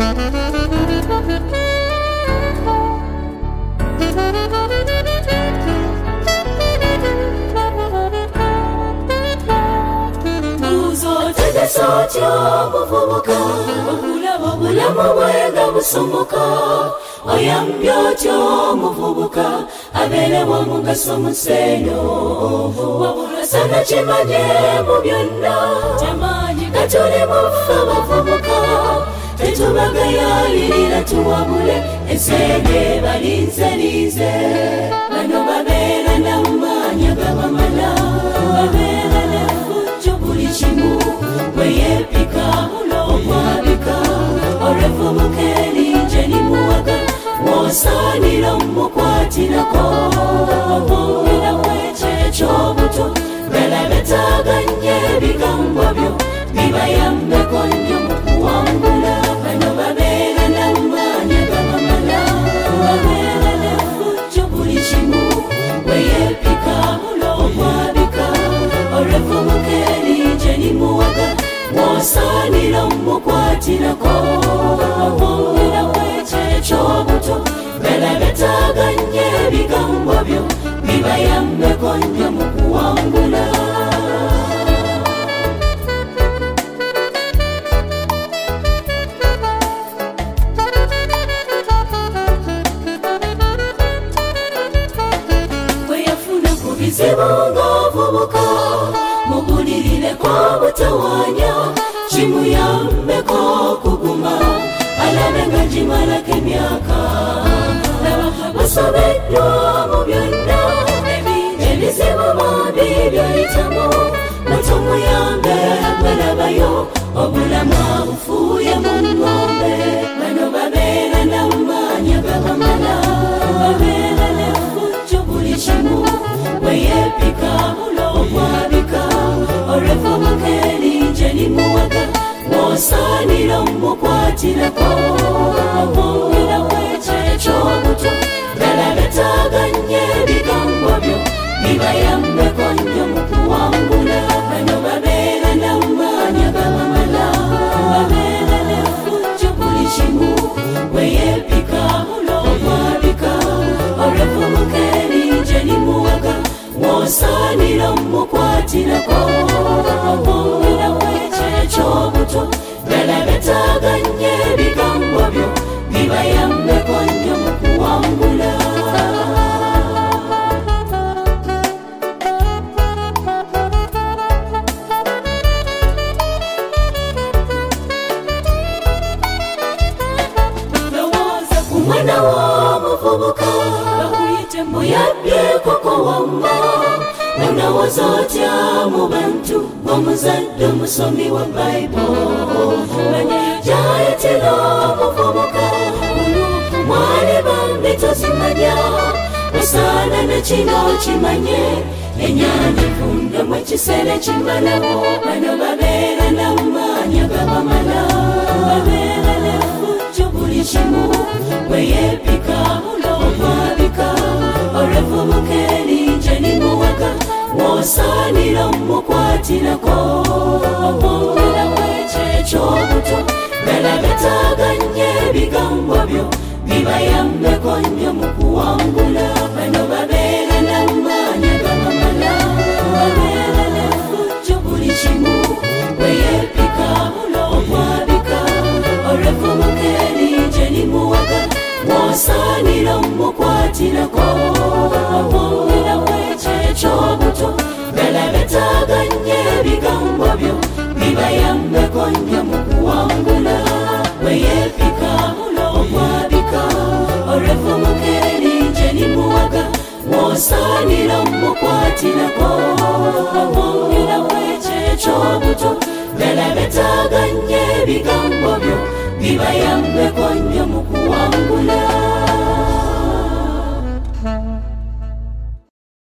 Sotyo buvubuka obulamu bwenga busomoka oyambyotyo muvubuka abeerewo omugaso museeno wabula sana kimanye mu byonna nga tuli mufe abavubuka tetubagayalirira tuwabule enseege balinzelize bano babeera n'amaanyi agabamala babeera n'effujjo buli kimu weyepika olwabika olwevubuka erinje limuwaga wosaanira omukwatirako era kwekyeky'obuto balabetaganye ebigambo byo bibayambeko nnyo mu kuwangula bano babeera n'amaanyi agabamala babeera n'effujjo buli kimu weyepika olwabika olwevubuka erinje limuwaga wosaanira omukwatirako era kwekyeky'obuto balabetaganye ebigambo byo bibayambeko nnyo mu kuwangula kweyafuna ku bizibu ng'ovubuka mubulirireko obutawanya kimuyambeko okuguma alabe nga gimalako emyaka basobeddwa mu byonna ebizibu bombi byayitamu mutumuyambe gwelabayo obulamu abufuuye mu ngombe bano babeera n'amaanyi agabamala babeera n'effujjo buli kimu weyepika olwabika olwevubuka erinje limuwaga wosaanira omukwatirako era kwekyeky'obuto balabetaganye ebigambo byo bibayambeko nnyo mu kuwangula bano babeera n'amaanyi agabamala babeera n'effujjo buli kimu weyepika olwabika olwevubuka erinje limuwaga wosaanira omukwatirako era kwekyeky'obuto balabetaganye ebigambo byo bibayambeko nnyo mu kuwangula lowooza ku mwana w'omuvubuka bakuyite muyabye koko wamma onowooza otya mu bantu omuzadde omusomi wa bayibuli gyayitira omuvubuka mwali bambi tozimanya osaana nekino kimanye ennyanja evundemu ekiseera kimalawo bano babeera n'amaanyi agabamala babeera n'effujjo buli kimu weyepika olwabika olwevubuka erinje limuwaga wosaanira omukwatirako era kwekyeky'obuto balabetaganye ebigambo byo bibayambeko nnyo mu kuwangula bano babeera n'amaanyi agabamala babeera n'effujjo buli kimu weyepika olwabika olwevubuka erinje limuwaga wosaanira omukwatirako era kwekyeky'obuto balabetaganye ebigambo byo bibayambeko nnyo mu kuwangula weyepika olwabika olwevubuka erinje limuwaga wosaanira omukwatirako era kwekyeky'obuto balabetaganye ebigambo byo bibayambeko nnyo mu kuwangula